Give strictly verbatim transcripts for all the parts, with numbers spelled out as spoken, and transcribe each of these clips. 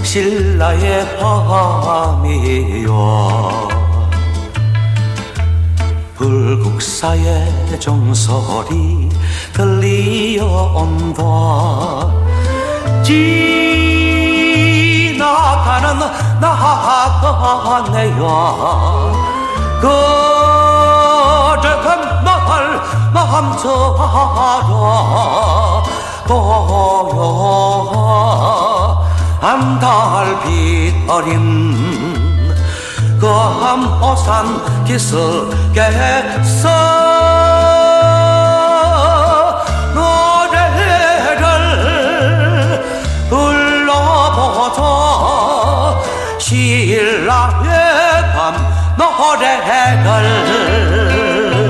신라의 밤이여 불국사의 종소리 들리어온다. 지나가는 나그네여 거룩한 마을 마음처럼 보여 안달빛 어린 그 암호산 기슭에서 노래를 불러보자. 신라의 밤 노래를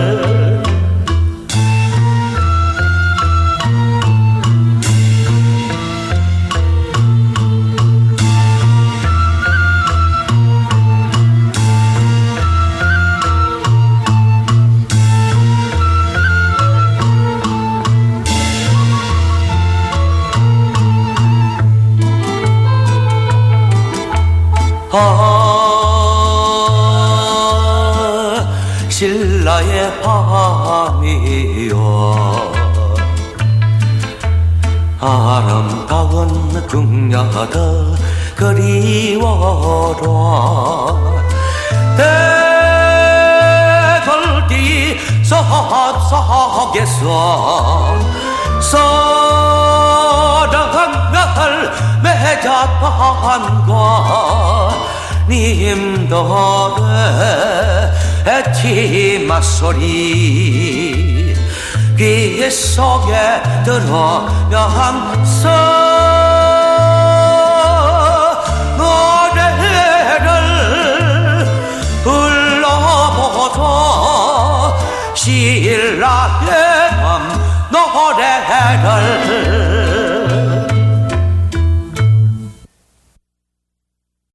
아, 신라의 밤이여 아름다운 궁녀들 그리워라. 대돌기 속속에서 사랑을 맺었던과 님들의 애티마 소리 귀 속에 들어면서 노래를 불러보자. 신라의 밤 노래를